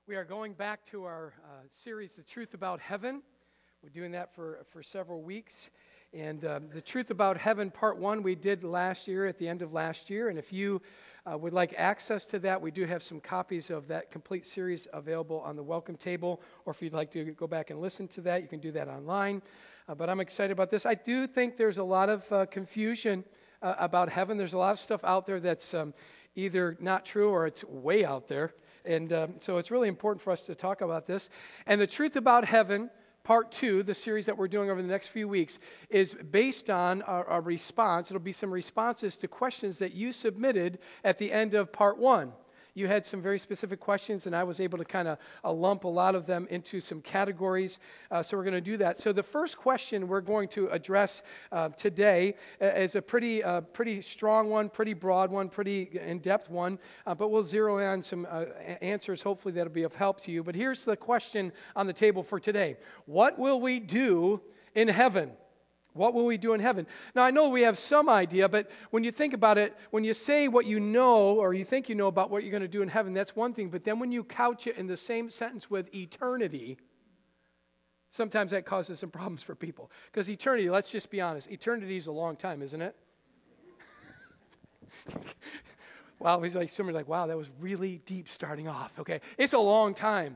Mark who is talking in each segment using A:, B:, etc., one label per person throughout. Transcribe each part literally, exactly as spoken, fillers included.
A: We are going back to our uh, series, The Truth About Heaven. We're doing that for, for several weeks. And um, The Truth About Heaven, Part one, we did last year, at the end of last year. And if you uh, would like access to that, we do have some copies of that complete series available on the welcome table. Or if you'd like to go back and listen to that, you can do that online. Uh, but I'm excited about this. I do think there's a lot of uh, confusion uh, about heaven. There's a lot of stuff out there that's um, either not true or it's way out there. And um, so it's really important for us to talk about this. And The Truth About Heaven, Part two, the series that we're doing over the next few weeks, is based on a, a response. It'll be some responses to questions that you submitted at the end of Part one. You had some very specific questions, and I was able to kind of uh, lump a lot of them into some categories. Uh, so we're going to do that. So the first question we're going to address uh, today is a pretty, uh, pretty strong one, pretty broad one, pretty in-depth one. Uh, but we'll zero in on some uh, answers. Hopefully that'll be of help to you. But here's the question on the table for today: what will we do in heaven? What will we do in heaven? Now, I know we have some idea, but when you think about it, when you say what you know or you think you know about what you're going to do in heaven, that's one thing. But then when you couch it in the same sentence with eternity, sometimes that causes some problems for people. Because eternity, let's just be honest, eternity is a long time, isn't it? Wow, he's like, somebody's like, wow, that was really deep starting off. Okay, it's a long time.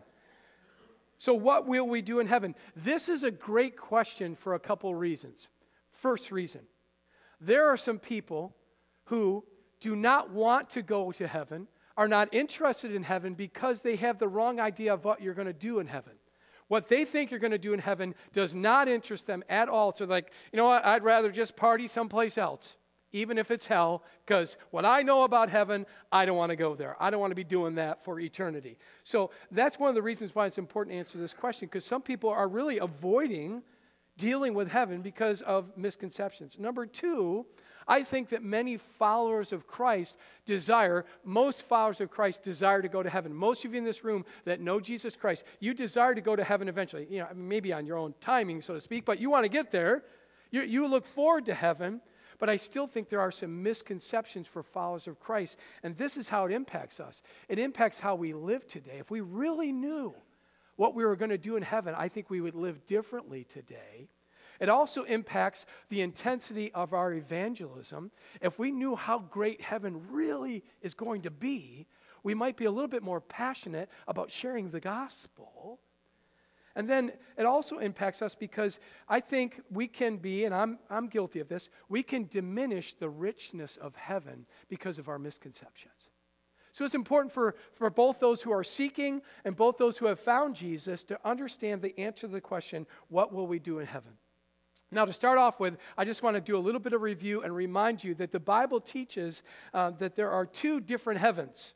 A: So what will we do in heaven? This is a great question for a couple reasons. First reason, there are some people who do not want to go to heaven, are not interested in heaven because they have the wrong idea of what you're going to do in heaven. What they think you're going to do in heaven does not interest them at all. So like, you know what, I'd rather just party someplace else, even if it's hell, because what I know about heaven, I don't want to go there. I don't want to be doing that for eternity. So that's one of the reasons why it's important to answer this question, because some people are really avoiding dealing with heaven because of misconceptions. Number two, I think that many followers of Christ desire, most followers of Christ desire to go to heaven. Most of you in this room that know Jesus Christ, you desire to go to heaven eventually. You know, maybe on your own timing, so to speak, but you want to get there. You, you look forward to heaven. But I still think there are some misconceptions for followers of Christ, and this is how it impacts us. It impacts how we live today. If we really knew what we were going to do in heaven, I think we would live differently today. It also impacts the intensity of our evangelism. If we knew how great heaven really is going to be, we might be a little bit more passionate about sharing the gospel. And then it also impacts us because I think we can be, and I'm, I'm guilty of this, we can diminish the richness of heaven because of our misconceptions. So it's important for, for both those who are seeking and both those who have found Jesus to understand the answer to the question, what will we do in heaven? Now, to start off with, I just want to do a little bit of review and remind you that the Bible teaches uh, that there are two different heavens.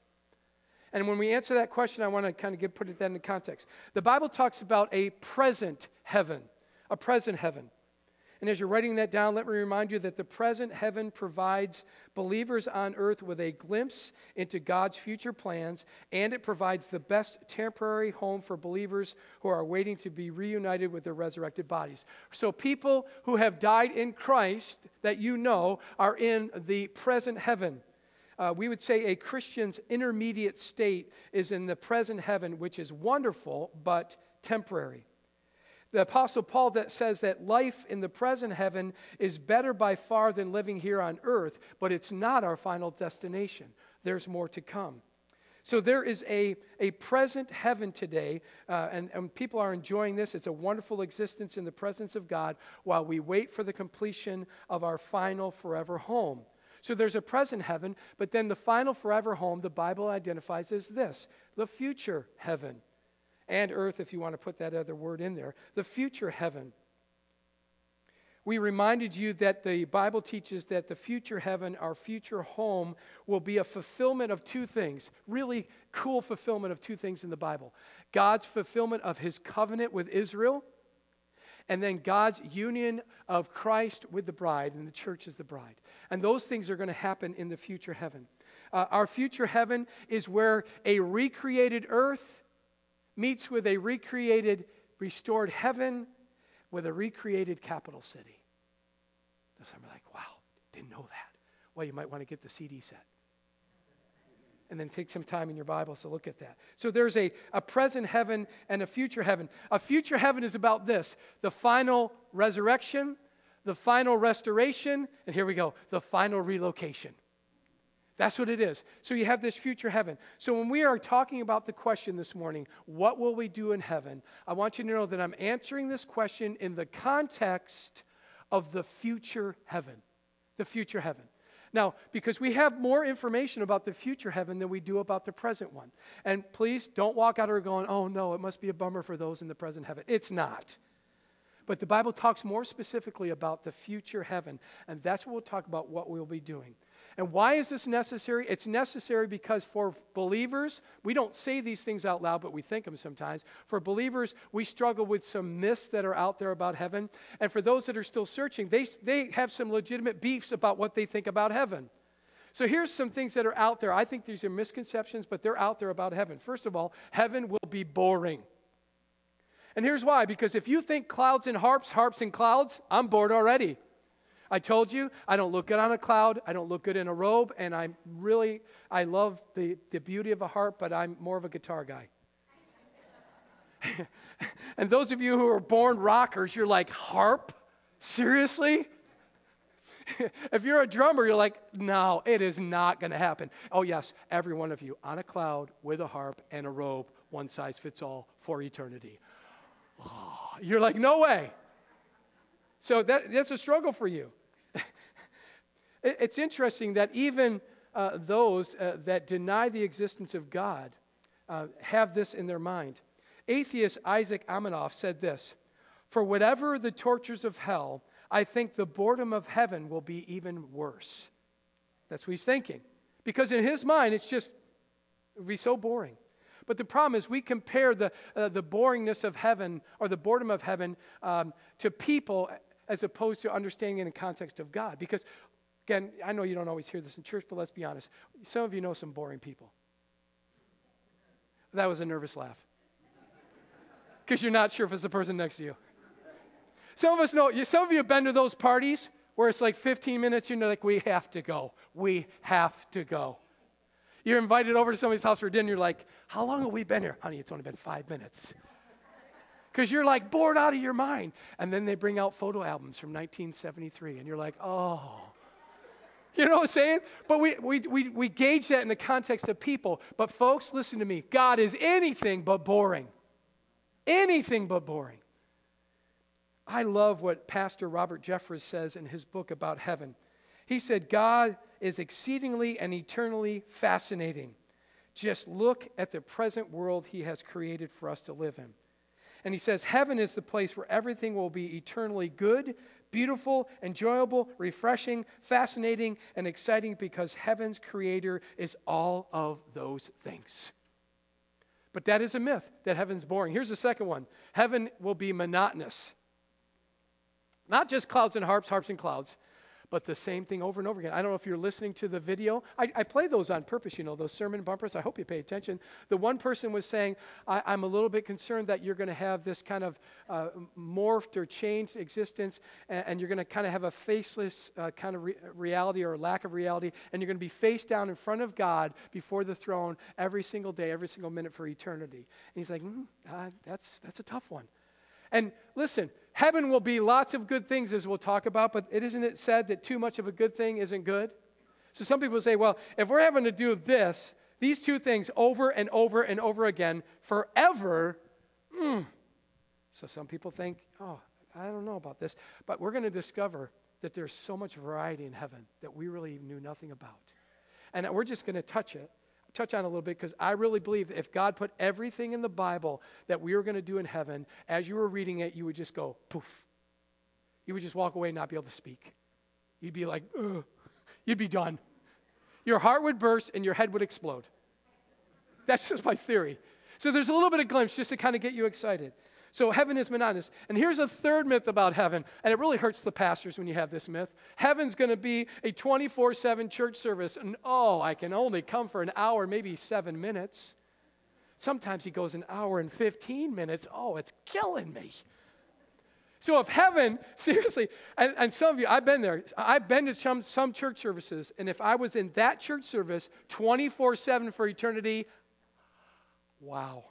A: And when we answer that question, I want to kind of get, put it that into context. The Bible talks about a present heaven, a present heaven. And as you're writing that down, let me remind you that the present heaven provides believers on earth with a glimpse into God's future plans, and it provides the best temporary home for believers who are waiting to be reunited with their resurrected bodies. So people who have died in Christ that you know are in the present heaven. Uh, we would say a Christian's intermediate state is in the present heaven, which is wonderful, but temporary. The Apostle Paul that says that life in the present heaven is better by far than living here on earth, but it's not our final destination. There's more to come. So there is a, a present heaven today, uh, and, and people are enjoying this. It's a wonderful existence in the presence of God while we wait for the completion of our final forever home. So there's a present heaven, but then the final forever home, the Bible identifies as this, the future heaven. And earth, if you want to put that other word in there, the future heaven. We reminded you that the Bible teaches that the future heaven, our future home, will be a fulfillment of two things, really cool fulfillment of two things in the Bible. God's fulfillment of his covenant with Israel, and then God's union of Christ with the bride, and the church is the bride. And those things are going to happen in the future heaven. Uh, our future heaven is where a recreated earth meets with a recreated, restored heaven with a recreated capital city. So I'm like, wow, didn't know that. Well, you might want to get the C D set. And then take some time in your Bible to look at that. So there's a, a present heaven and a future heaven. A future heaven is about this, the final resurrection, the final restoration, and here we go, the final relocation. That's what it is. So you have this future heaven. So when we are talking about the question this morning, what will we do in heaven? I want you to know that I'm answering this question in the context of the future heaven. The future heaven. Now, because we have more information about the future heaven than we do about the present one. And please don't walk out of here going, oh no, it must be a bummer for those in the present heaven. It's not. But the Bible talks more specifically about the future heaven. And that's what we'll talk about what we'll be doing. And why is this necessary? It's necessary because for believers, we don't say these things out loud, but we think them sometimes. For believers, we struggle with some myths that are out there about heaven. And for those that are still searching, they, they have some legitimate beefs about what they think about heaven. So here's some things that are out there. I think these are misconceptions, but they're out there about heaven. First of all, heaven will be boring. And here's why. Because if you think clouds and harps, harps and clouds, I'm bored already. I told you, I don't look good on a cloud, I don't look good in a robe, and I'm really, I love the, the beauty of a harp, but I'm more of a guitar guy. And those of you who are born rockers, you're like, harp? Seriously? If you're a drummer, you're like, no, it is not going to happen. Oh yes, every one of you on a cloud with a harp and a robe, one size fits all for eternity. Oh, you're like, no way. So that, that's a struggle for you. It's interesting that even uh, those uh, that deny the existence of God uh, have this in their mind. Atheist Isaac Asimov said this, "For whatever the tortures of hell, I think the boredom of heaven will be even worse." That's what he's thinking. Because in his mind, it's just, it would be so boring. But the problem is we compare the, uh, the boringness of heaven or the boredom of heaven um, to people as opposed to understanding it in the context of God. Because, again, I know you don't always hear this in church, but let's be honest. Some of you know some boring people. That was a nervous laugh. Because you're not sure if it's the person next to you. Some of us know, some of you have been to those parties where it's like fifteen minutes, and you're like, we have to go. We have to go. You're invited over to somebody's house for dinner, you're like, how long have we been here? Honey, it's only been five minutes. Because you're like bored out of your mind. And then they bring out photo albums from nineteen seventy-three, and you're like, oh. You know what I'm saying? But we, we, we, we gauge that in the context of people. But folks, listen to me. God is anything but boring. Anything but boring. I love what Pastor Robert Jeffress says in his book about heaven. He said, God is exceedingly and eternally fascinating. Just look at the present world he has created for us to live in. And he says, heaven is the place where everything will be eternally good, beautiful, enjoyable, refreshing, fascinating, and exciting because heaven's creator is all of those things. But that is a myth, that heaven's boring. Here's the second one. Heaven will be monotonous. Not just clouds and harps, harps and clouds, but the same thing over and over again. I don't know if you're listening to the video. I, I play those on purpose, you know, those sermon bumpers. I hope you pay attention. The one person was saying, I, I'm a little bit concerned that you're going to have this kind of uh, morphed or changed existence, and, and you're going to kind of have a faceless uh, kind of re- reality or lack of reality, and you're going to be face down in front of God before the throne every single day, every single minute for eternity. And he's like, mm, uh, that's that's a tough one. And listen, heaven will be lots of good things as we'll talk about, but it isn't it said that too much of a good thing isn't good? So some people say, well, if we're having to do this, these two things over and over and over again forever, mm. So some people think, oh, I don't know about this. But we're going to discover that there's so much variety in heaven that we really knew nothing about. And we're just going to touch it. touch on a little bit because I really believe that if God put everything in the Bible that we were going to do in heaven, as you were reading it, you would just go, poof. You would just walk away and not be able to speak. You'd be like, ugh. You'd be done. Your heart would burst and your head would explode. That's just my theory. So there's a little bit of glimpse just to kind of get you excited. So heaven is monotonous. And here's a third myth about heaven, and it really hurts the pastors when you have this myth. Heaven's going to be a twenty-four seven church service, and oh, I can only come for an hour, maybe seven minutes. Sometimes he goes an hour and fifteen minutes. Oh, it's killing me. So if heaven, seriously, and, and some of you, I've been there. I've been to some, some church services, and if I was in that church service twenty-four seven for eternity, wow.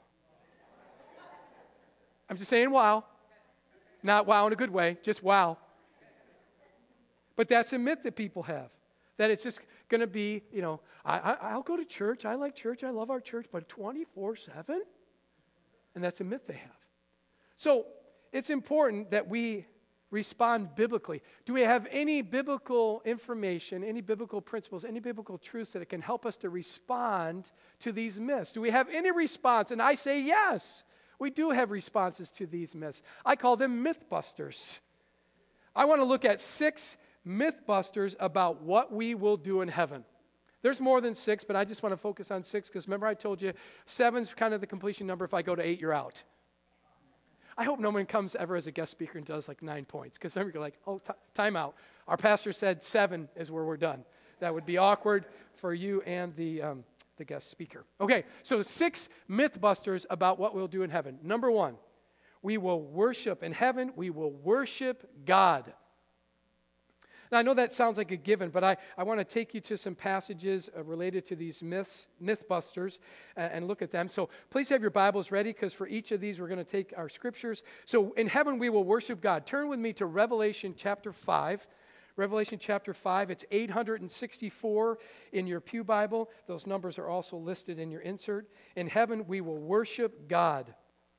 A: I'm just saying wow. Not wow in a good way, just wow. But that's a myth that people have, that it's just going to be, you know, I, I, I'll go to church. I like church. I love our church, but twenty-four seven? And that's a myth they have. So it's important that we respond biblically. Do we have any biblical information, any biblical principles, any biblical truths that can help us to respond to these myths? Do we have any response? And I say yes. We do have responses to these myths. I call them mythbusters. I want to look at six mythbusters about what we will do in heaven. There's more than six, but I just want to focus on six because remember I told you seven's kind of the completion number. If I go to eight, you're out. I hope no one comes ever as a guest speaker and does like nine points because some of you are like, oh, t- time out. Our pastor said seven is where we're done. That would be awkward for you and the um, the guest speaker. Okay, so six mythbusters about what we'll do in heaven. Number one, we will worship in heaven. We will worship God. Now, I know that sounds like a given, but I, I want to take you to some passages uh, related to these myths, mythbusters, uh, and look at them. So please have your Bibles ready, because for each of these, we're going to take our scriptures. So in heaven, we will worship God. Turn with me to Revelation chapter five. Revelation chapter five, it's eight hundred sixty-four in your pew Bible. Those numbers are also listed in your insert. In heaven, we will worship God.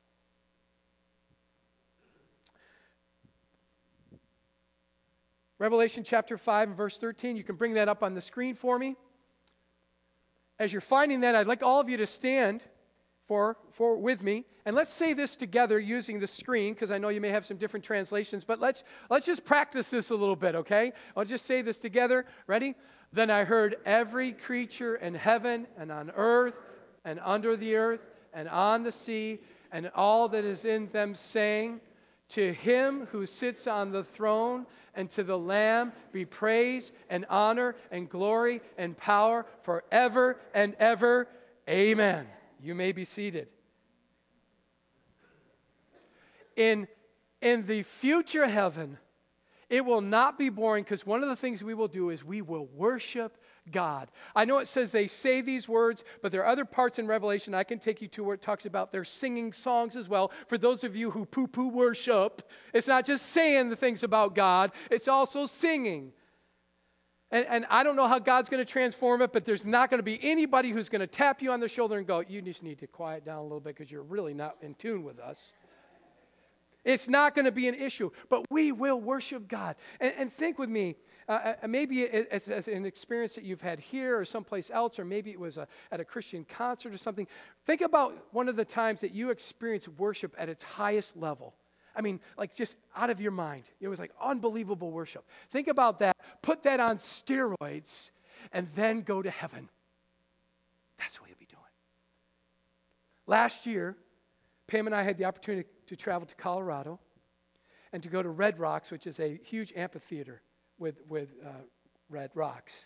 A: Revelation chapter five and verse thirteen. You can bring that up on the screen for me. As you're finding that, I'd like all of you to stand for, for with me. And let's say this together using the screen, because I know you may have some different translations, but let's, let's just practice this a little bit, okay? I'll just say this together. Ready? Then I heard every creature in heaven and on earth and under the earth and on the sea and all that is in them saying, to him who sits on the throne and to the Lamb be praise and honor and glory and power forever and ever. Amen. You may be seated. In, in the future heaven, it will not be boring, because one of the things we will do is we will worship God. I know it says they say these words, but there are other parts in Revelation I can take you to where it talks about their singing songs as well. For those of you who poo-poo worship, it's not just saying the things about God, it's also singing. And, and I don't know how God's going to transform it, but there's not going to be anybody who's going to tap you on the shoulder and go, you just need to quiet down a little bit because you're really not in tune with us. It's not going to be an issue, but we will worship God. And, and think with me, uh, maybe it's, it's an experience that you've had here or someplace else, or maybe it was a, at a Christian concert or something. Think about one of the times that you experienced worship at its highest level. I mean, like just out of your mind. It was like unbelievable worship. Think about that. Put that on steroids and then go to heaven. That's what you'll be doing. Last year, Pam and I had the opportunity to travel to Colorado and to go to Red Rocks, which is a huge amphitheater with, with uh, red rocks.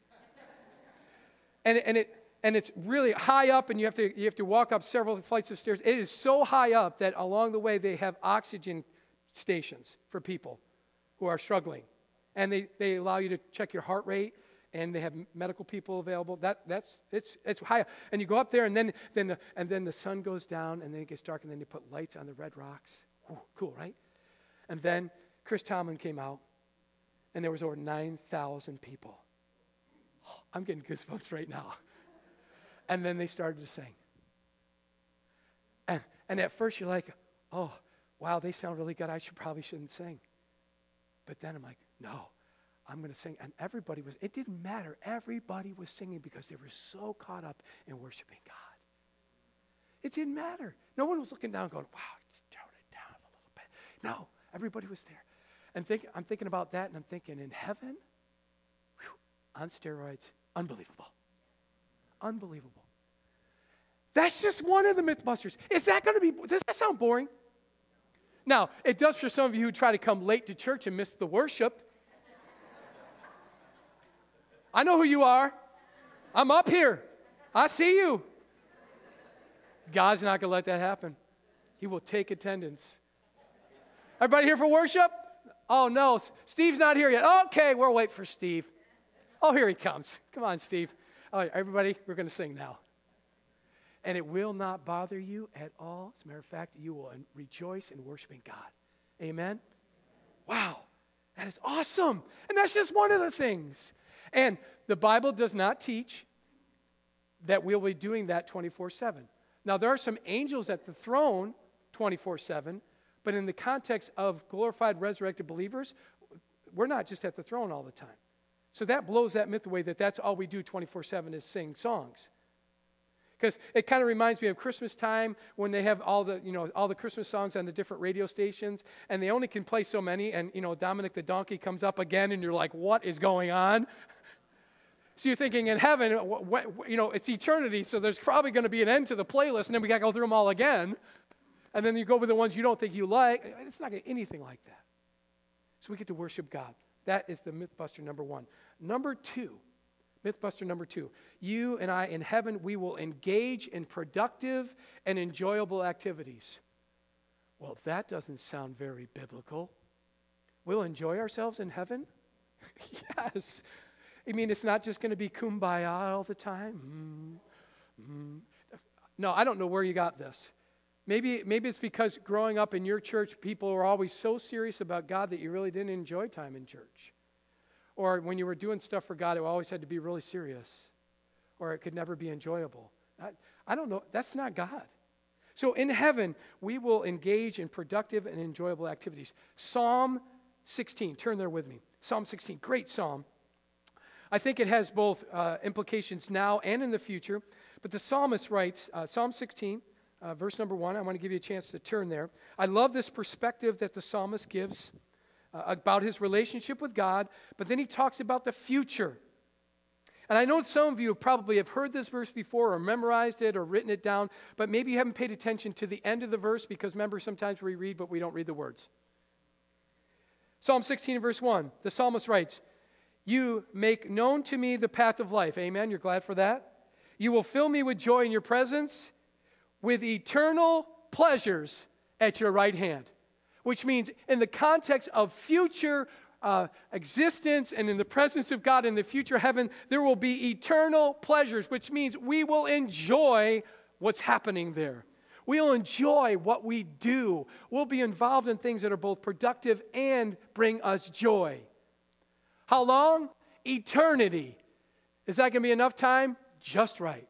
A: and, and, it, and it's really high up, and you have, to, you have to walk up several flights of stairs. It is so high up that along the way they have oxygen stations for people who are struggling. And they, they allow you to check your heart rate, and they have medical people available. That that's it's it's high up. And you go up there, and then then the, and then the sun goes down, and then it gets dark, and then they put lights on the red rocks. Ooh, cool, right? And then Chris Tomlin came out, and there was over nine thousand people. Oh, I'm getting goosebumps right now. And then they started to sing. And and at first you're like, oh, wow, they sound really good. I should probably shouldn't sing. But then I'm like, no. I'm going to sing. And everybody was, it didn't matter. Everybody was singing because they were so caught up in worshiping God. It didn't matter. No one was looking down going, wow, just tone it down a little bit. No, everybody was there. And think, I'm thinking about that, and I'm thinking, in heaven, whew, on steroids, unbelievable. Unbelievable. That's just one of the Mythbusters. Is that going to be, does that sound boring? Now, it does for some of you who try to come late to church and miss the worship. I know who you are. I'm up here. I see you. God's not going to let that happen. He will take attendance. Everybody here for worship? Oh, no. Steve's not here yet. Okay, we'll wait for Steve. Oh, here he comes. Come on, Steve. All right, everybody, we're going to sing now. And it will not bother you at all. As a matter of fact, you will rejoice in worshiping God. Amen? Wow, that is awesome. And that's just one of the things. And the Bible does not teach that we'll be doing that twenty-four seven. Now, there are some angels at the throne twenty-four seven, but in the context of glorified, resurrected believers, we're not just at the throne all the time. So that blows that myth away that that's all we do twenty-four seven is sing songs. Because it kind of reminds me of Christmas time when they have all the, you know, all the Christmas songs on the different radio stations, and they only can play so many, and, you know, Dominic the Donkey comes up again, and you're like, what is going on? So you're thinking in heaven, you know, it's eternity, so there's probably going to be an end to the playlist, and then we got to go through them all again. And then you go with the ones you don't think you like. It's not anything like that. So we get to worship God. That is the Mythbuster number one. Number two, Mythbuster number two, you and I in heaven, we will engage in productive and enjoyable activities. Well, that doesn't sound very biblical. We'll enjoy ourselves in heaven? Yes. I mean, it's not just going to be kumbaya all the time. Mm, mm. No, I don't know where you got this. Maybe, maybe it's because growing up in your church, people were always so serious about God that you really didn't enjoy time in church. Or when you were doing stuff for God, it always had to be really serious. Or it could never be enjoyable. I, I don't know. That's not God. So in heaven, we will engage in productive and enjoyable activities. Psalm sixteen, turn there with me. Psalm sixteen, great psalm. I think it has both uh, implications now and in the future. But the psalmist writes, uh, Psalm sixteen, uh, verse number one. I want to give you a chance to turn there. I love this perspective that the psalmist gives uh, about his relationship with God, but then he talks about the future. And I know some of you probably have heard this verse before or memorized it or written it down, but maybe you haven't paid attention to the end of the verse because remember, sometimes we read, but we don't read the words. Psalm sixteen, verse one, the psalmist writes, you make known to me the path of life. Amen. You're glad for that? You will fill me with joy in your presence, with eternal pleasures at your right hand. Which means in the context of future uh, existence and in the presence of God in the future heaven, there will be eternal pleasures, which means we will enjoy what's happening there. We'll enjoy what we do. We'll be involved in things that are both productive and bring us joy. How long? Eternity. Is that going to be enough time? Just right.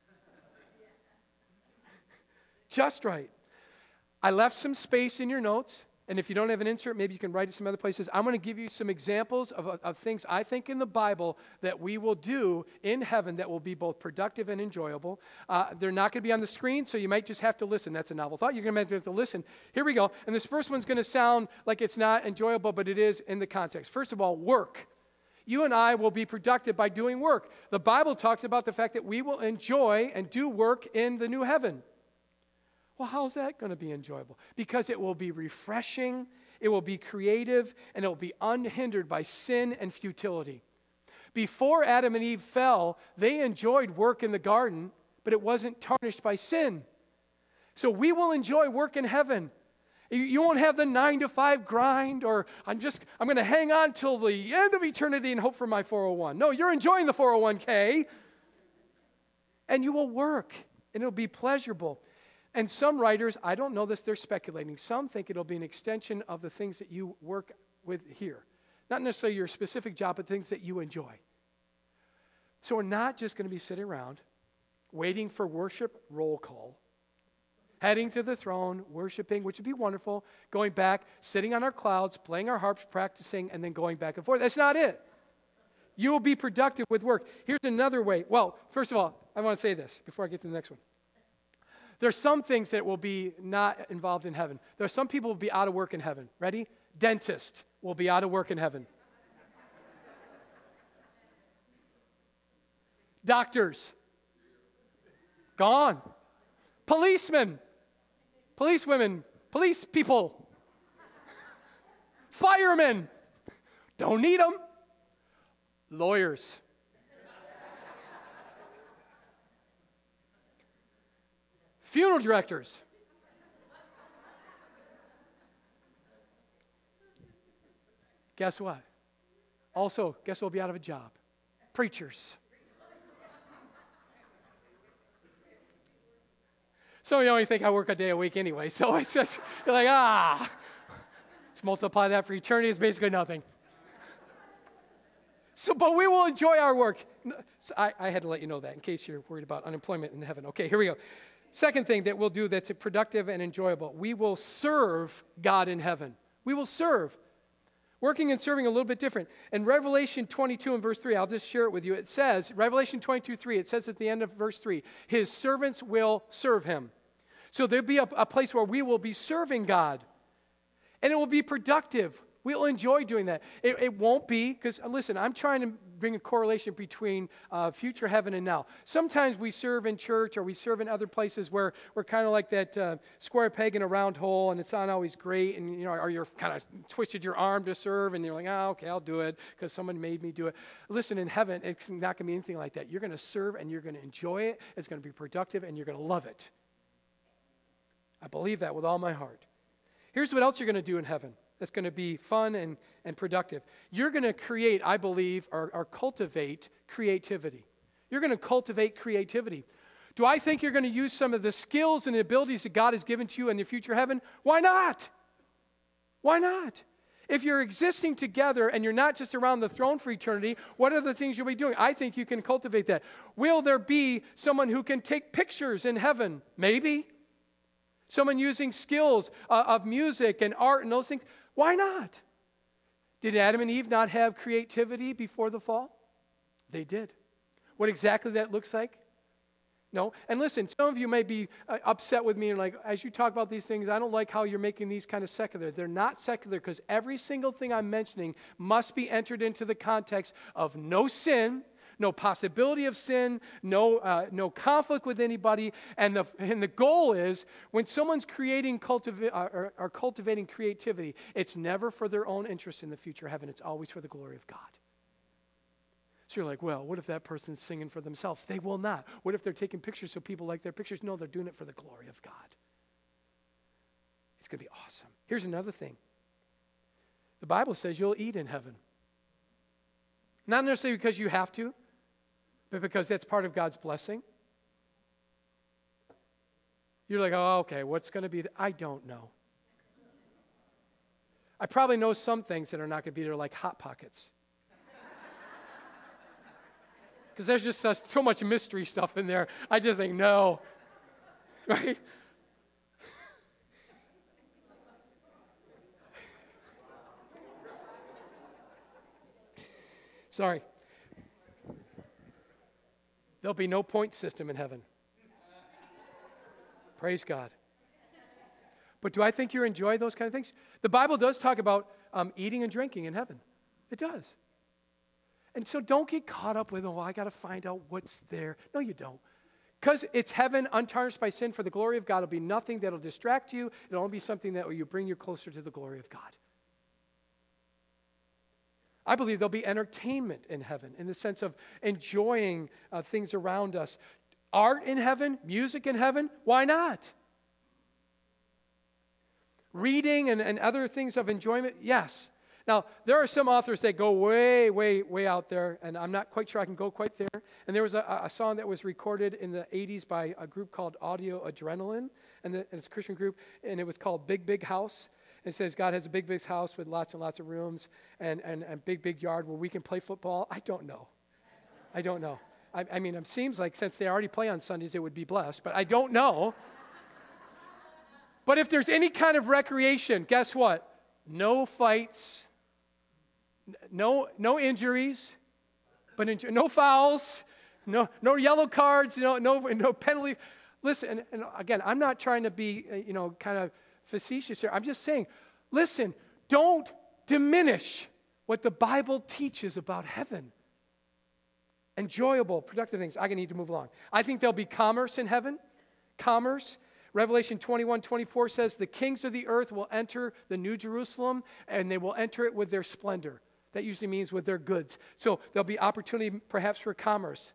A: Just right. I left some space in your notes, and if you don't have an insert, maybe you can write it some other places. I'm going to give you some examples of, of things I think in the Bible that we will do in heaven that will be both productive and enjoyable. Uh, they're not going to be on the screen, so you might just have to listen. That's a novel thought. You're going to have to listen. Here we go. And this first one's going to sound like it's not enjoyable, but it is in the context. First of all, work. You and I will be productive by doing work. The Bible talks about the fact that we will enjoy and do work in the new heaven. Well, how's that going to be enjoyable? Because it will be refreshing, it will be creative, and it will be unhindered by sin and futility. Before Adam and Eve fell, they enjoyed work in the garden, but it wasn't tarnished by sin. So we will enjoy work in heaven. You won't have the nine to five grind, or I'm just, I'm going to hang on till the end of eternity and hope for my four oh one. No, you're enjoying the four oh one k, and you will work, and it'll be pleasurable. And some writers, I don't know this, they're speculating. Some think it'll be an extension of the things that you work with here. Not necessarily your specific job, but things that you enjoy. So we're not just going to be sitting around waiting for worship roll call, heading to the throne, worshiping, which would be wonderful, going back, sitting on our clouds, playing our harps, practicing, and then going back and forth. That's not it. You will be productive with work. Here's another way. Well, first of all, I want to say this before I get to the next one. There's some things that will be not involved in heaven. There are some people who will be out of work in heaven. Ready? Dentist will be out of work in heaven. Doctors, gone. Policemen, policewomen, police people, firemen, don't need them. Lawyers. Funeral directors. Guess what? Also, guess who'll be out of a job? Preachers. Some of you only think I work a day a week anyway, so it's just, you're like, ah. Let's multiply that for eternity. It's basically nothing. So, but we will enjoy our work. So I, I had to let you know that in case you're worried about unemployment in heaven. Okay, here we go. Second thing that we'll do that's productive and enjoyable. We will serve God in heaven. We will serve. Working and serving a little bit different. In Revelation twenty-two and verse three, I'll just share it with you. It says, Revelation twenty-two, three, it says at the end of verse three, his servants will serve him. So there'll be a, a place where we will be serving God. And it will be productive. We'll enjoy doing that. It, it won't be, because listen, I'm trying to bring a correlation between uh, future heaven and now. Sometimes we serve in church or we serve in other places where we're kind of like that uh, square peg in a round hole, and it's not always great, and you know, or you're kind of twisted your arm to serve, and you're like, oh, okay, I'll do it because someone made me do it. Listen, in heaven, it's not going to be anything like that. You're going to serve, and you're going to enjoy it. It's going to be productive, and you're going to love it. I believe that with all my heart. Here's what else you're going to do in heaven that's going to be fun and, and productive. You're going to create, I believe, or, or cultivate creativity. You're going to cultivate creativity. Do I think you're going to use some of the skills and the abilities that God has given to you in the future heaven? Why not? Why not? If you're existing together and you're not just around the throne for eternity, what are the things you'll be doing? I think you can cultivate that. Will there be someone who can take pictures in heaven? Maybe. Someone using skills uh, of music and art and those things. Why not? Did Adam and Eve not have creativity before the fall? They did. What exactly that looks like? No. And listen, some of you may be uh, upset with me and like, as you talk about these things, I don't like how you're making these kind of secular. They're not secular because every single thing I'm mentioning must be entered into the context of no sin, no possibility of sin, no uh, no conflict with anybody, and the and the goal is when someone's creating cultiva- uh, or, or cultivating creativity, it's never for their own interest in the future heaven. It's always for the glory of God. So you're like, well, what if that person's singing for themselves? They will not. What if they're taking pictures so people like their pictures? No, they're doing it for the glory of God. It's going to be awesome. Here's another thing. The Bible says you'll eat in heaven. Not necessarily because you have to, but because that's part of God's blessing. You're like, oh, okay, what's going to be? Th-? I don't know. I probably know some things that are not going to be there, like Hot Pockets. Because there's just such, so much mystery stuff in there. I just think, no. Right? Sorry. There'll be no point system in heaven. Praise God. But do I think you enjoy those kind of things? The Bible does talk about um, eating and drinking in heaven. It does. And so don't get caught up with, oh, I got to find out what's there. No, you don't. Because it's heaven untarnished by sin for the glory of God. It'll be nothing that'll distract you. It'll only be something that will bring you closer to the glory of God. I believe there'll be entertainment in heaven in the sense of enjoying uh, things around us. Art in heaven, music in heaven, why not? Reading and, and other things of enjoyment, yes. Now, there are some authors that go way, way, way out there, and I'm not quite sure I can go quite there. And there was a, a song that was recorded in the eighties by a group called Audio Adrenaline, and, the, and it's a Christian group, and it was called Big, Big House. It says God has a big, big house with lots and lots of rooms and, and a big, big yard where we can play football. I don't know. I don't know. I, I mean, it seems like since they already play on Sundays, it would be blessed, but I don't know. But if there's any kind of recreation, guess what? No fights, no no injuries, but inju- no fouls, no no yellow cards, no no no penalty. Listen, and, and again, I'm not trying to be uh, you know kind of facetious here. I'm just saying, listen, don't diminish what the Bible teaches about heaven. Enjoyable, productive things. I need to move along. I think there'll be commerce in heaven. Commerce. Revelation twenty-one, twenty-four says the kings of the earth will enter the New Jerusalem and they will enter it with their splendor. That usually means with their goods. So there'll be opportunity perhaps for commerce.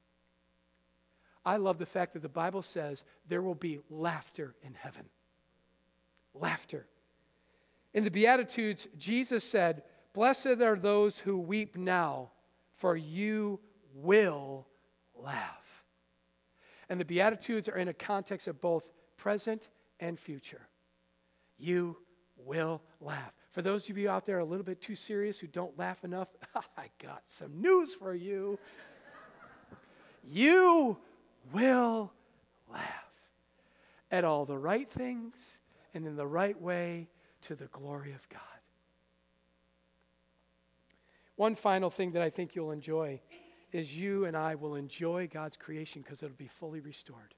A: I love the fact that the Bible says there will be laughter in heaven. Laughter. In the Beatitudes, Jesus said, blessed are those who weep now, for you will laugh. And the Beatitudes are in a context of both present and future. You will laugh. For those of you out there a little bit too serious who don't laugh enough, I got some news for you. You will laugh at all the right things and in the right way to the glory of God. One final thing that I think you'll enjoy is you and I will enjoy God's creation because it'll be fully restored.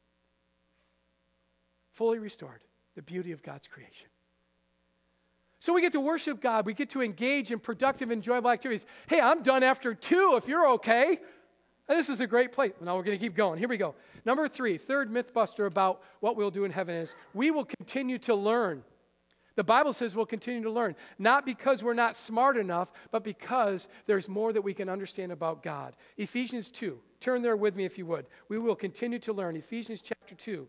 A: Fully restored. The beauty of God's creation. So we get to worship God. We get to engage in productive, enjoyable activities. Hey, I'm done after two if you're okay. This is a great place. Now we're going to keep going. Here we go. Number three, third myth buster about what we'll do in heaven is we will continue to learn. The Bible says we'll continue to learn, not because we're not smart enough, but because there's more that we can understand about God. Ephesians two. Turn there with me if you would. We will continue to learn. Ephesians chapter two.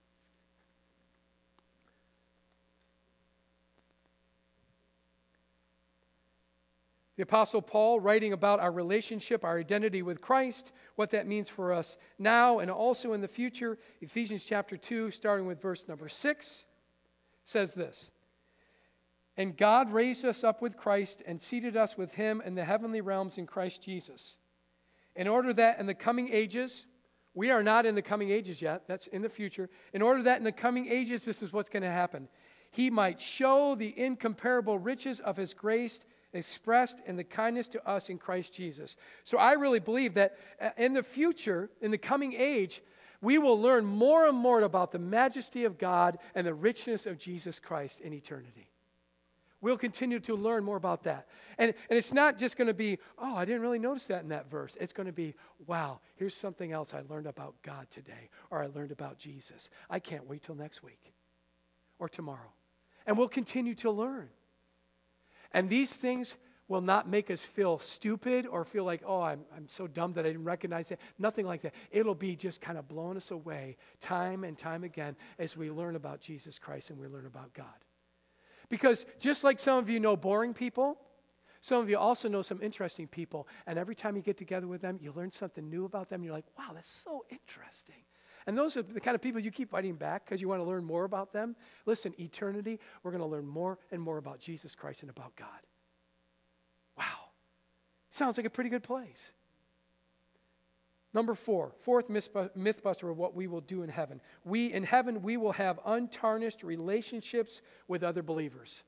A: The Apostle Paul writing about our relationship, our identity with Christ, what that means for us now and also in the future. Ephesians chapter two, starting with verse number six, says this. And God raised us up with Christ and seated us with him in the heavenly realms in Christ Jesus, in order that in the coming ages, we are not in the coming ages yet, that's in the future, in order that in the coming ages, this is what's going to happen. He might show the incomparable riches of his grace expressed in the kindness to us in Christ Jesus. So I really believe that in the future, in the coming age, we will learn more and more about the majesty of God and the richness of Jesus Christ in eternity. We'll continue to learn more about that. And, and it's not just going to be, oh, I didn't really notice that in that verse. It's going to be, wow, here's something else I learned about God today, or I learned about Jesus. I can't wait till next week or tomorrow. And we'll continue to learn. And these things will not make us feel stupid or feel like, oh, I'm, I'm so dumb that I didn't recognize it. Nothing like that. It'll be just kind of blowing us away time and time again as we learn about Jesus Christ and we learn about God. Because just like some of you know boring people, some of you also know some interesting people. And every time you get together with them, you learn something new about them. You're like, wow, that's so interesting. And those are the kind of people you keep fighting back because you want to learn more about them. Listen, eternity, we're going to learn more and more about Jesus Christ and about God. Wow. Sounds like a pretty good place. Number four, fourth mythbuster of what we will do in heaven. We, in heaven, we will have untarnished relationships with other believers.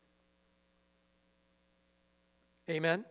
A: Amen?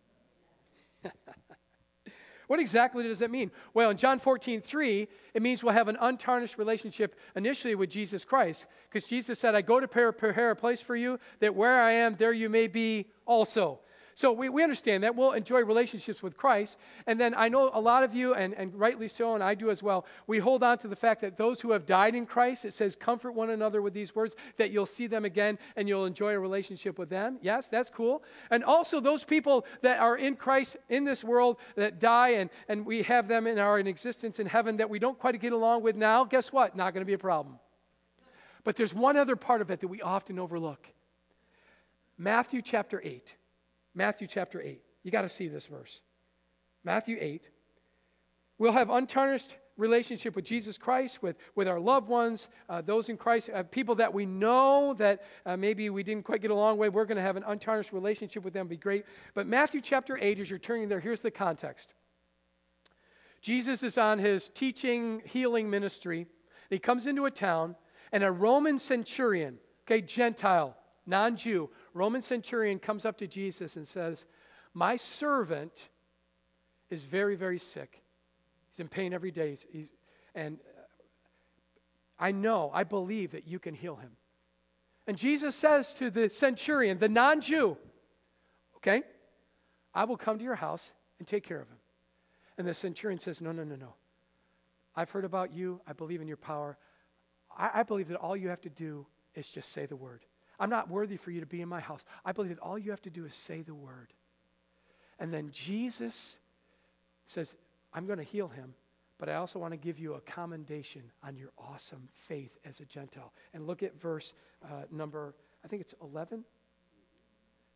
A: What exactly does that mean? Well, in John fourteen three, it means we'll have an untarnished relationship initially with Jesus Christ. Because Jesus said, I go to prepare a place for you, that where I am, there you may be also. So we, we understand that. We'll enjoy relationships with Christ. And then I know a lot of you, and, and rightly so, and I do as well, we hold on to the fact that those who have died in Christ, it says, comfort one another with these words, that you'll see them again and you'll enjoy a relationship with them. Yes, that's cool. And also those people that are in Christ in this world that die, and, and we have them in our in existence in heaven that we don't quite get along with now, guess what? Not going to be a problem. But there's one other part of it that we often overlook. Matthew chapter eight. Matthew chapter eight. You got to see this verse. Matthew eight. We'll have untarnished relationship with Jesus Christ, with, with our loved ones, uh, those in Christ, uh, people that we know that uh, maybe we didn't quite get along with. We're going to have an untarnished relationship with them. Be great. But Matthew chapter eight, as you're turning there, here's the context. Jesus is on his teaching, healing ministry. He comes into a town, and a Roman centurion, okay, Gentile, non-Jew, Roman centurion comes up to Jesus and says, my servant is very, very sick. He's in pain every day. He's, he's, and I know, I believe that you can heal him. And Jesus says to the centurion, the non-Jew, okay, I will come to your house and take care of him. And the centurion says, no, no, no, no. I've heard about you. I believe in your power. I, I believe that all you have to do is just say the word. I'm not worthy for you to be in my house. I believe that all you have to do is say the word. And then Jesus says, I'm going to heal him, but I also want to give you a commendation on your awesome faith as a Gentile. And look at verse uh, number, I think it's eleven.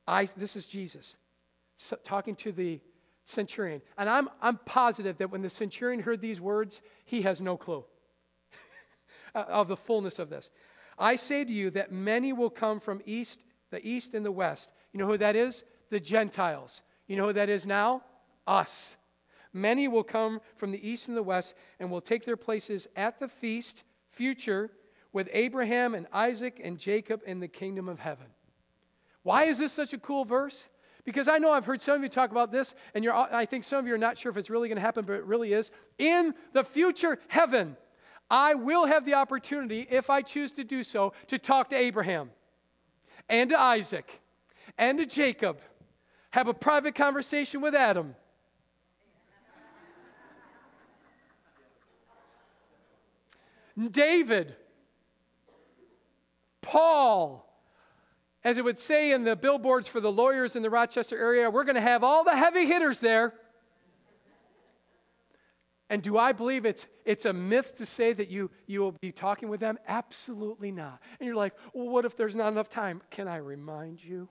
A: I, this is Jesus so, talking to the centurion. And I'm, I'm positive that when the centurion heard these words, he has no clue of the fullness of this. I say to you that many will come from east, the east and the west. You know who that is? The Gentiles. You know who that is now? Us. Many will come from the east and the west and will take their places at the feast, future, with Abraham and Isaac and Jacob in the kingdom of heaven. Why is this such a cool verse? Because I know I've heard some of you talk about this, and you're, I think some of you are not sure if it's really going to happen, but it really is. In the future heaven, I will have the opportunity, if I choose to do so, to talk to Abraham and to Isaac and to Jacob, have a private conversation with Adam. David, Paul, as it would say in the billboards for the lawyers in the Rochester area, we're going to have all the heavy hitters there. And do I believe it's it's a myth to say that you, you will be talking with them? Absolutely not. And you're like, well, what if there's not enough time? Can I remind you?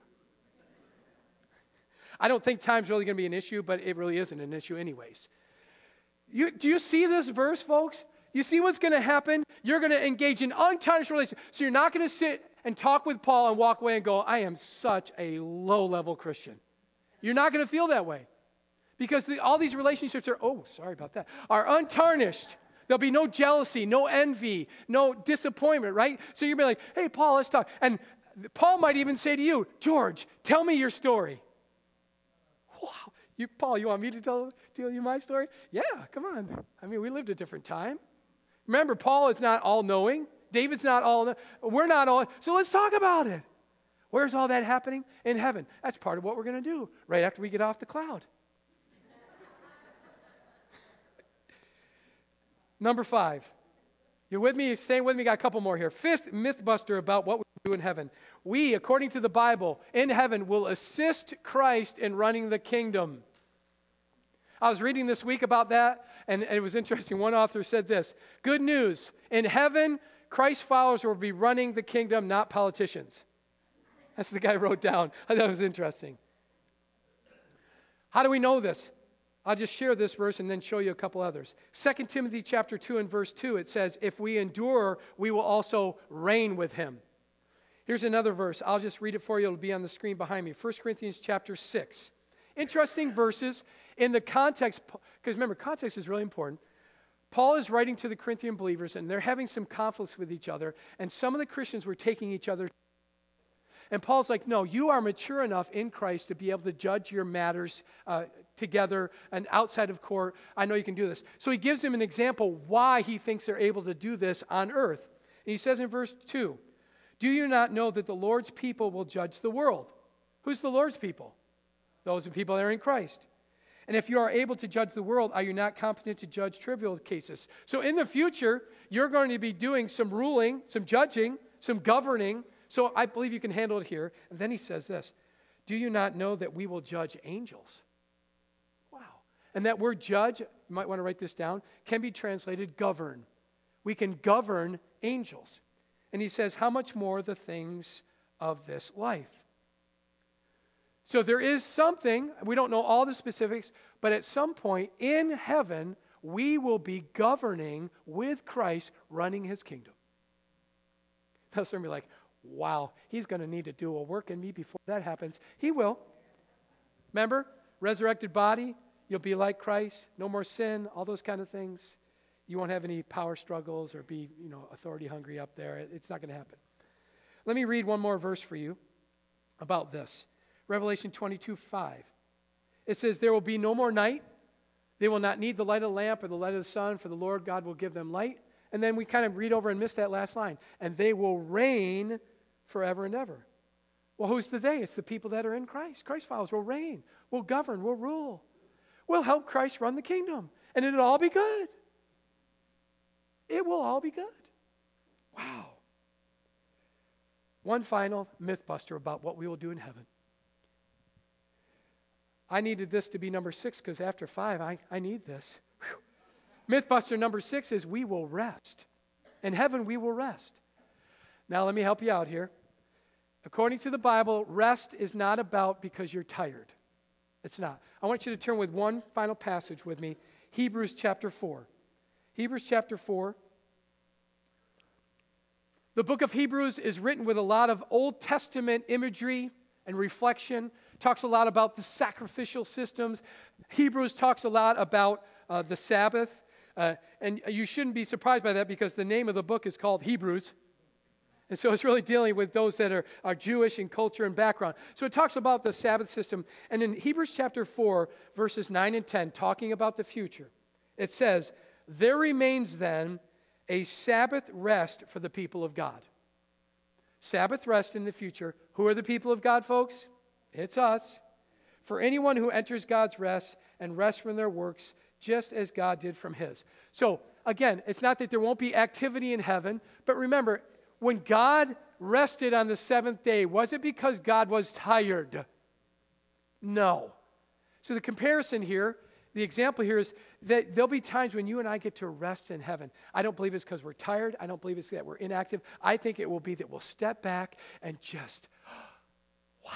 A: I don't think time's really going to be an issue, but it really isn't an issue anyways. You, do you see this verse, folks? You see what's going to happen? You're going to engage in untarnished relationship. So you're not going to sit and talk with Paul and walk away and go, I am such a low-level Christian. You're not going to feel that way. Because the, all these relationships are, oh, sorry about that, are untarnished. There'll be no jealousy, no envy, no disappointment, right? So you'll be like, hey, Paul, let's talk. And Paul might even say to you, George, tell me your story. Wow. You, Paul, you want me to tell, tell you my story? Yeah, come on. I mean, we lived a different time. Remember, Paul is not all-knowing. David's not all, we're not all, so let's talk about it. Where's all that happening? In heaven. That's part of what we're going to do right after we get off the cloud. Number five. You're with me? You're staying with me? Got a couple more here. Fifth myth buster about what we do in heaven. We, according to the Bible, in heaven will assist Christ in running the kingdom. I was reading this week about that, and it was interesting. One author said this, good news, in heaven, Christ's followers will be running the kingdom, not politicians. That's the guy wrote down. I thought it was interesting. How do we know this? I'll just share this verse and then show you a couple others. Second Timothy chapter two and verse two, it says, if we endure, we will also reign with him. Here's another verse. I'll just read it for you. It'll be on the screen behind me. First Corinthians chapter six. Interesting verses in the context, because remember, context is really important. Paul is writing to the Corinthian believers, and they're having some conflicts with each other, and some of the Christians were taking each other. And Paul's like, no, you are mature enough in Christ to be able to judge your matters uh, together and outside of court. I know you can do this. So he gives them an example why he thinks they're able to do this on earth. And he says in verse two, do you not know that the Lord's people will judge the world? Who's the Lord's people? Those are people that are in Christ. And if you are able to judge the world, are you not competent to judge trivial cases? So in the future, you're going to be doing some ruling, some judging, some governing. So I believe you can handle it here. And then he says this, do you not know that we will judge angels? Wow. And that word judge, you might want to write this down, can be translated govern. We can govern angels. And he says, how much more the things of this life? So there is something, we don't know all the specifics, but at some point in heaven, we will be governing with Christ, running his kingdom. Now some will be like, wow, he's going to need to do a work in me before that happens. He will. Remember, resurrected body, you'll be like Christ, no more sin, all those kind of things. You won't have any power struggles or be, you know, authority hungry up there. It's not going to happen. Let me read one more verse for you about this. Revelation twenty-two five. It says, there will be no more night. They will not need the light of the lamp or the light of the sun, for the Lord God will give them light. And then we kind of read over and miss that last line. And they will reign forever and ever. Well, who's the they? It's the people that are in Christ. Christ followers will reign, will govern, will rule. We'll help Christ run the kingdom. And it'll all be good. It will all be good. Wow. One final myth buster about what we will do in heaven. I needed this to be number six because after five, I, I need this. Whew. Mythbuster number six is we will rest. In heaven, we will rest. Now, let me help you out here. According to the Bible, rest is not about because you're tired. It's not. I want you to turn with one final passage with me, Hebrews chapter four. Hebrews chapter four. The book of Hebrews is written with a lot of Old Testament imagery and reflection. It talks a lot about the sacrificial systems. Hebrews talks a lot about uh, the Sabbath. Uh, and you shouldn't be surprised by that because the name of the book is called Hebrews. And so it's really dealing with those that are, are Jewish in culture and background. So it talks about the Sabbath system. And in Hebrews chapter four, verses nine and ten, talking about the future, it says, "There remains then a Sabbath rest for the people of God." Sabbath rest in the future. Who are the people of God, folks? It's us. "For anyone who enters God's rest and rests from their works, just as God did from his." So, again, it's not that there won't be activity in heaven, but remember, when God rested on the seventh day, was it because God was tired? No. So the comparison here, the example here is that there'll be times when you and I get to rest in heaven. I don't believe it's because we're tired. I don't believe it's that we're inactive. I think it will be that we'll step back and just, wow,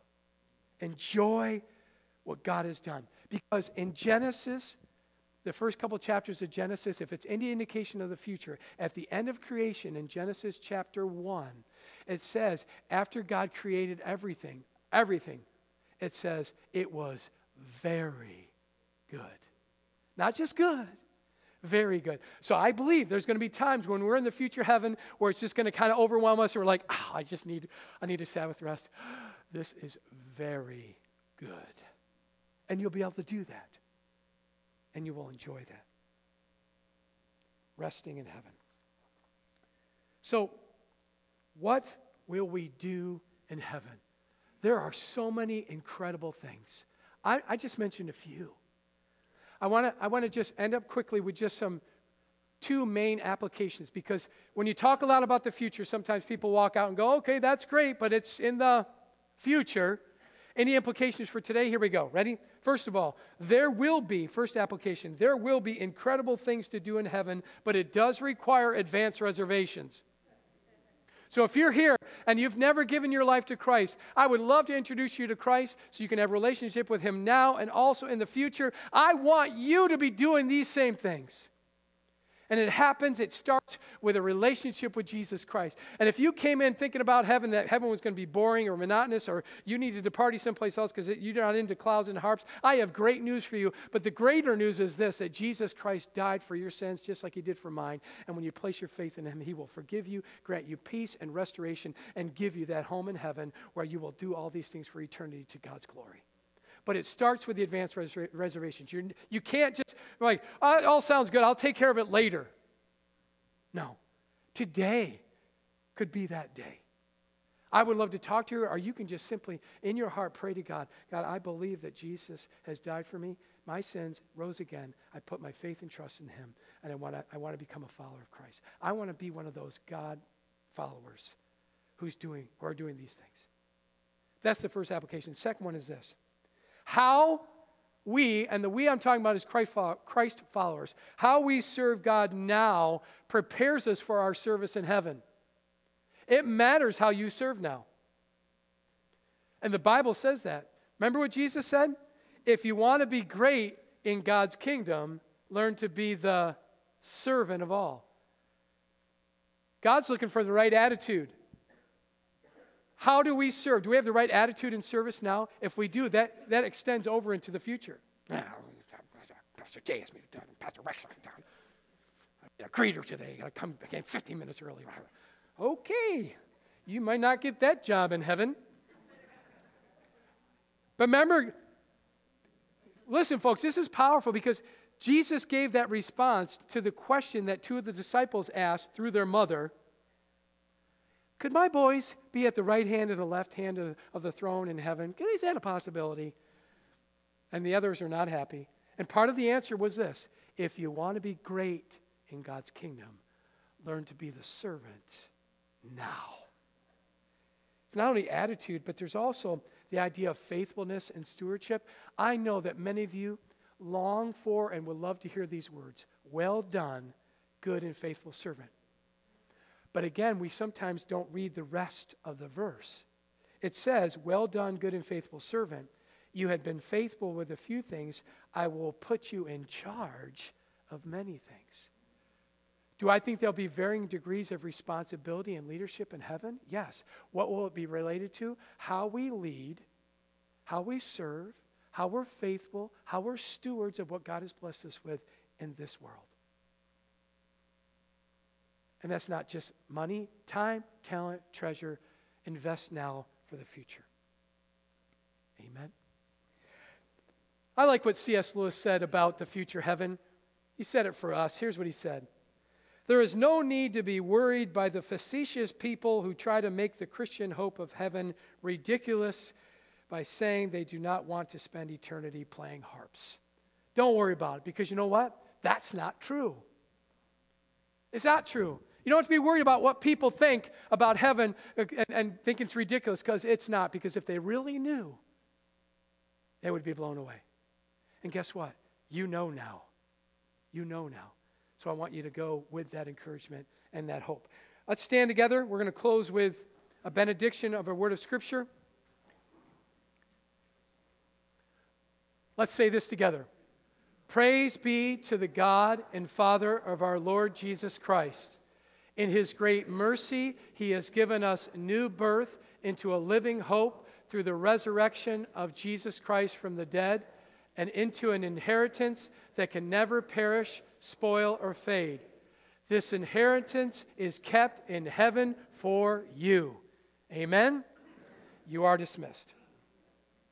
A: enjoy what God has done. Because in Genesis, the first couple chapters of Genesis, if it's any indication of the future, at the end of creation in Genesis chapter one, it says, after God created everything, everything, it says it was very good. Not just good, very good. So I believe there's going to be times when we're in the future heaven where it's just going to kind of overwhelm us and we're like, oh, I just need, I need a Sabbath rest. This is very good. And you'll be able to do that. And you will enjoy that. Resting in heaven. So, what will we do in heaven? There are so many incredible things. I, I just mentioned a few. I want to I want to just end up quickly with just some two main applications, because when you talk a lot about the future, sometimes people walk out and go, okay, that's great, but it's in the future. Any implications for today? Here we go. Ready? First of all, there will be, first application, there will be incredible things to do in heaven, but it does require advance reservations. So if you're here and you've never given your life to Christ, I would love to introduce you to Christ so you can have a relationship with Him now and also in the future. I want you to be doing these same things. And it happens, it starts with a relationship with Jesus Christ. And if you came in thinking about heaven, that heaven was going to be boring or monotonous, or you needed to party someplace else because you're not into clouds and harps, I have great news for you. But the greater news is this, that Jesus Christ died for your sins just like He did for mine. And when you place your faith in Him, He will forgive you, grant you peace and restoration, and give you that home in heaven where you will do all these things for eternity to God's glory. But it starts with the advanced res- reservations. You're, you can't just, like, oh, it all sounds good, I'll take care of it later. No. Today could be that day. I would love to talk to you, or you can just simply, in your heart, pray to God. God, I believe that Jesus has died for me. My sins rose again. I put my faith and trust in Him, and I want to I want to become a follower of Christ. I want to be one of those God followers who's doing, who are doing these things. That's the first application. Second one is this. How we, and the we I'm talking about is Christ followers, how we serve God now prepares us for our service in heaven. It matters how you serve now. And the Bible says that. Remember what Jesus said? If you want to be great in God's kingdom, learn to be the servant of all. God's looking for the right attitude. How do we serve? Do we have the right attitude in service now? If we do, that, that extends over into the future. Pastor Jay asked me to do it. Pastor Rex, I need a greeter today. I got to come again fifteen minutes early. Okay, you might not get that job in heaven. But remember, listen, folks, this is powerful because Jesus gave that response to the question that two of the disciples asked through their mother. Could my boys be at the right hand and the left hand of, of the throne in heaven? Is that a possibility? And the others are not happy. And part of the answer was this. If you want to be great in God's kingdom, learn to be the servant now. It's not only attitude, but there's also the idea of faithfulness and stewardship. I know that many of you long for and would love to hear these words. Well done, good and faithful servant. But again, we sometimes don't read the rest of the verse. It says, well done, good and faithful servant. You had been faithful with a few things. I will put you in charge of many things. Do I think there'll be varying degrees of responsibility and leadership in heaven? Yes. What will it be related to? How we lead, how we serve, how we're faithful, how we're stewards of what God has blessed us with in this world. And that's not just money, time, talent, treasure. Invest now for the future. Amen. I like what C S Lewis said about the future heaven. He said it for us. Here's what he said. There is no need to be worried by the facetious people who try to make the Christian hope of heaven ridiculous by saying they do not want to spend eternity playing harps. Don't worry about it, because you know what? That's not true. It's not true. You don't have to be worried about what people think about heaven and, and think it's ridiculous, because it's not. Because if they really knew, they would be blown away. And guess what? You know now. You know now. So I want you to go with that encouragement and that hope. Let's stand together. We're going to close with a benediction of a word of Scripture. Let's say this together. Praise be to the God and Father of our Lord Jesus Christ. In His great mercy, He has given us new birth into a living hope through the resurrection of Jesus Christ from the dead, and into an inheritance that can never perish, spoil, or fade. This inheritance is kept in heaven for you. Amen? You are dismissed.